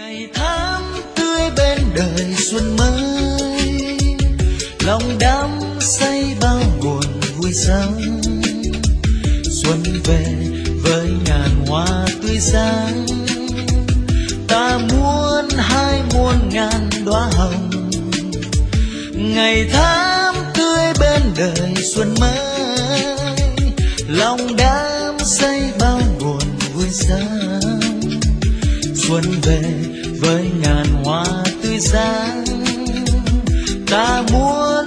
ngày tháng tươi bên đời xuân mới, lòng đắm say bao buồn vui sáng. Xuân về với ngàn hoa tươi sáng, ta muốn hai muôn ngàn đóa hồng. Ngày tháng tươi bên đời xuân mới, lòng đắm say bao buồn vui sáng. Xuân về với ngàn hoa tươi sáng, ta muốn